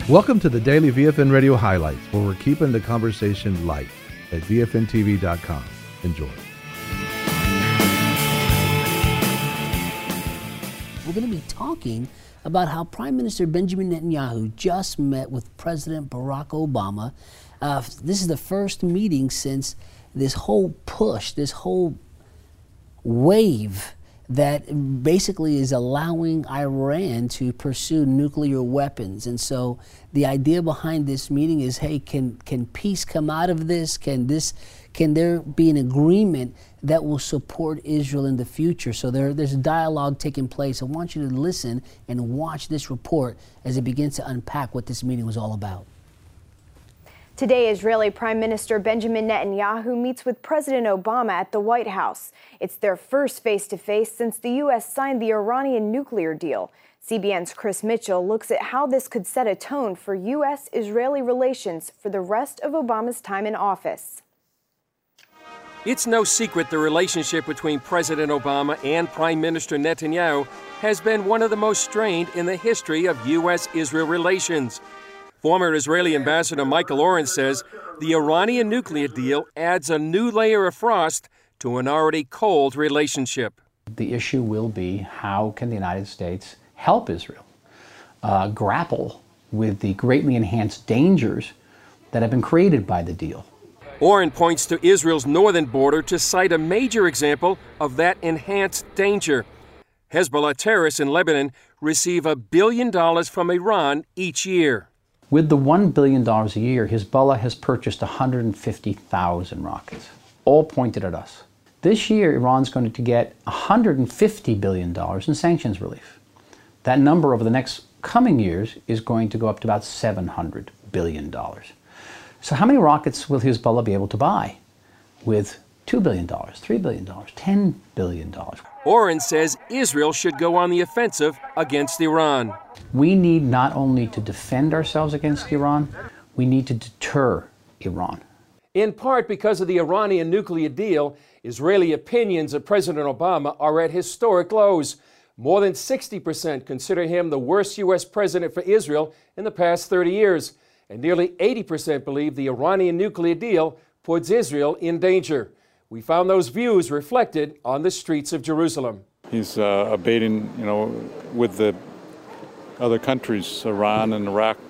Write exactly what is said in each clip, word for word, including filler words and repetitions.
Welcome to the Daily V F N Radio Highlights, where we're keeping the conversation light at V F N T V dot com. Enjoy. We're going to be talking about how Prime Minister Benjamin Netanyahu just met with President Barack Obama. Uh, this is the first meeting since this whole push, this whole wave that basically is allowing Iran to pursue nuclear weapons. And so the idea behind this meeting is, hey, can can peace come out of this? Can this can there be an agreement that will support Israel in the future? So there, there's a dialogue taking place. I want you to listen and watch this report as it begins to unpack what this meeting was all about. Today, Israeli Prime Minister Benjamin Netanyahu meets with President Obama at the White House. It's their first face-to-face since the U S signed the Iranian nuclear deal. C B N's Chris Mitchell looks at how this could set a tone for U S Israeli relations for the rest of Obama's time in office. It's no secret the relationship between President Obama and Prime Minister Netanyahu has been one of the most strained in the history of U S Israel relations. Former Israeli Ambassador Michael Oren says the Iranian nuclear deal adds a new layer of frost to an already cold relationship. The issue will be, how can the United States help Israel uh, grapple with the greatly enhanced dangers that have been created by the deal? Oren points to Israel's northern border to cite a major example of that enhanced danger. Hezbollah terrorists in Lebanon receive a billion dollars from Iran each year. With the one billion dollars a year, Hezbollah has purchased one hundred fifty thousand rockets, all pointed at us. This year, Iran's going to get one hundred fifty billion dollars in sanctions relief. That number over the next coming years is going to go up to about seven hundred billion dollars. So how many rockets will Hezbollah be able to buy with two billion dollars, three billion dollars, ten billion dollars? Oren says Israel should go on the offensive against Iran. We need not only to defend ourselves against Iran, we need to deter Iran. In part because of the Iranian nuclear deal, Israeli opinions of President Obama are at historic lows. More than sixty percent consider him the worst U S president for Israel in the past thirty years. And nearly eighty percent believe the Iranian nuclear deal puts Israel in danger. We found those views reflected on the streets of Jerusalem. He's uh, abating, you know, with the other countries, Iran and Iraq,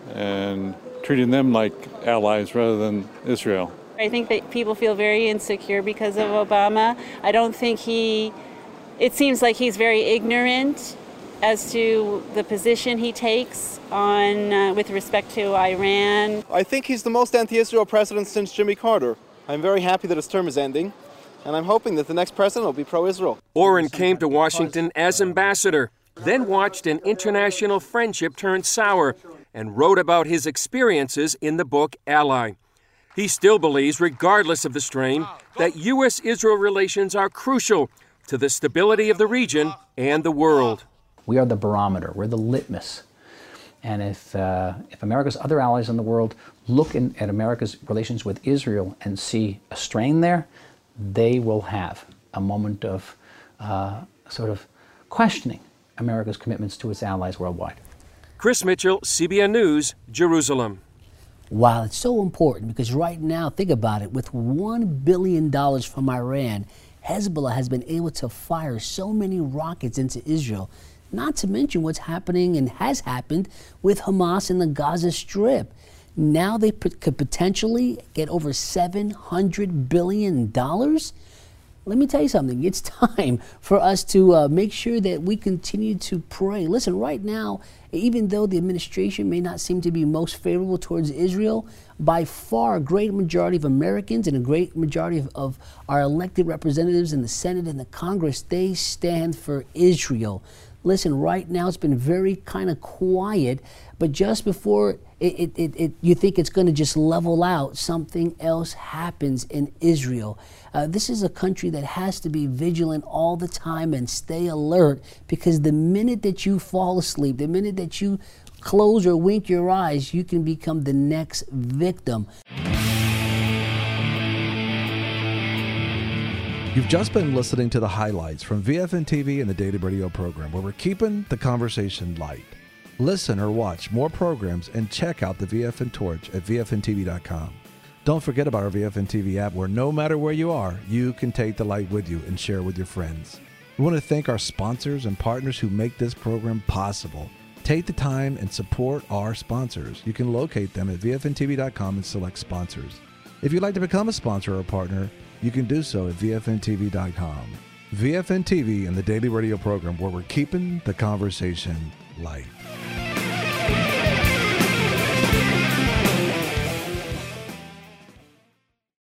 and treating them like allies rather than Israel. I think that people feel very insecure because of Obama. I don't think he, it seems like he's very ignorant as to the position he takes on uh, with respect to Iran. I think he's the most anti-Israel president since Jimmy Carter. I'm very happy that his term is ending, and I'm hoping that the next president will be pro-Israel. Oren came to Washington as ambassador, then watched an international friendship turn sour, and wrote about his experiences in the book Ally. He still believes, regardless of the strain, that U S Israel relations are crucial to the stability of the region and the world. We are the barometer, we're the litmus. And if, uh, if America's other allies in the world look in, at America's relations with Israel and see a strain there, they will have a moment of uh, sort of questioning America's commitments to its allies worldwide. Chris Mitchell, C B N News, Jerusalem. Wow, it's so important because right now, think about it, with one billion dollars from Iran, Hezbollah has been able to fire so many rockets into Israel. Not to mention what's happening and has happened with Hamas in the Gaza Strip. Now they p- could potentially get over seven hundred billion dollars. Let me tell you something. It's time for us to uh, make sure that we continue to pray. Listen, right now, even though the administration may not seem to be most favorable towards Israel, by far a great majority of Americans and a great majority of, of our elected representatives in the Senate and the Congress, they stand for Israel. Listen, right now it's been very kind of quiet, but just before it, it, it, it, you think it's going to just level out, something else happens in Israel. Uh, this is a country that has to be vigilant all the time and stay alert, because the minute that you fall asleep, the minute that you close or wink your eyes, you can become the next victim. You've just been listening to the highlights from V F N T V and the Daily Radio program, where we're keeping the conversation light. Listen or watch more programs and check out the V F N Torch at V F N T V dot com. Don't forget about our V F N T V app, where no matter where you are, you can take the light with you and share with your friends. We want to thank our sponsors and partners who make this program possible. Take the time and support our sponsors. You can locate them at V F N T V dot com and select sponsors. If you'd like to become a sponsor or a partner, you can do so at V F N T V dot com. V F N T V and the daily radio program where we're keeping the conversation light.